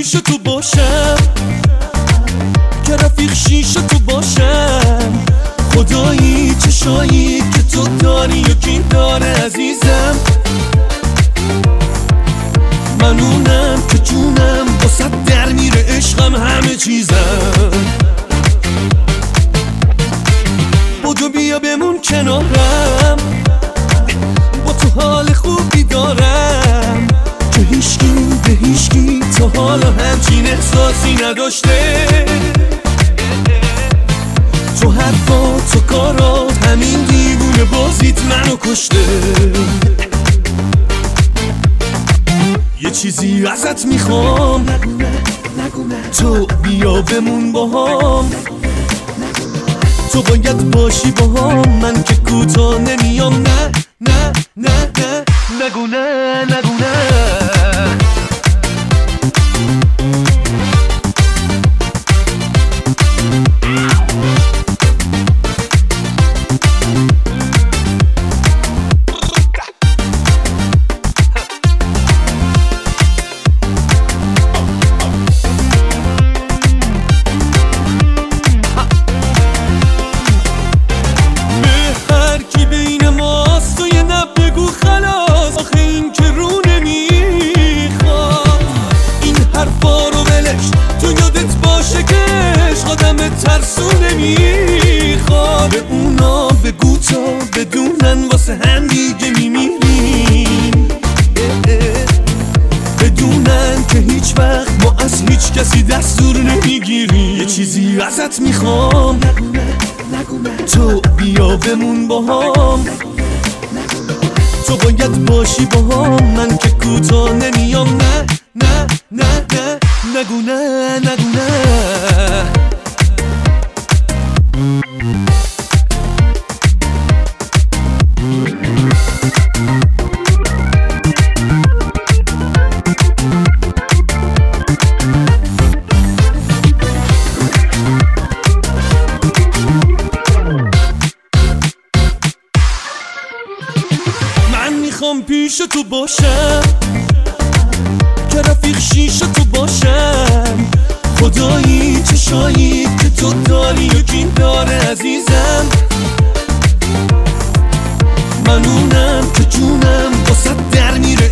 پیش تو باشم، که رفیق شیش تو باشم. خدایی چشایی که تو داری و کی داره عزیزم. من اونم که جونم واسه در میره، عشقم همه چیزم. بدو بیا بمون کنارم، با تو حال خوبی دارم که هیچکی به هیچکی تا حالا همچین احساسی نداشته. تو حرفا تو کارات همین دیوونه بازیت منو کشته. یه چیزی ازت میخوام، تو بیا بمون باهام. تو باید باشی باهام، من که کوتاه نمیام. نه نه نه نه نگو نه نگو نه. ترسو نمیخواد به اونا بگو تا بدونن واسه هم دیگه میمیریم. بدونن که هیچ وقت ما از هیچ کسی دستور نمیگیریم. یه چیزی ازت میخوام، تو بیا بمون باهام. تو باید باشی باهام، من که کوتاه نمیام. نه نه نه نه نگو نه نگو نه. میخوام پیش تو باشم، که رفیق شیش تو باشم. خدایی چشایی که تو داری و کی داره عزیزم. من اونم که جونم واسه در میره،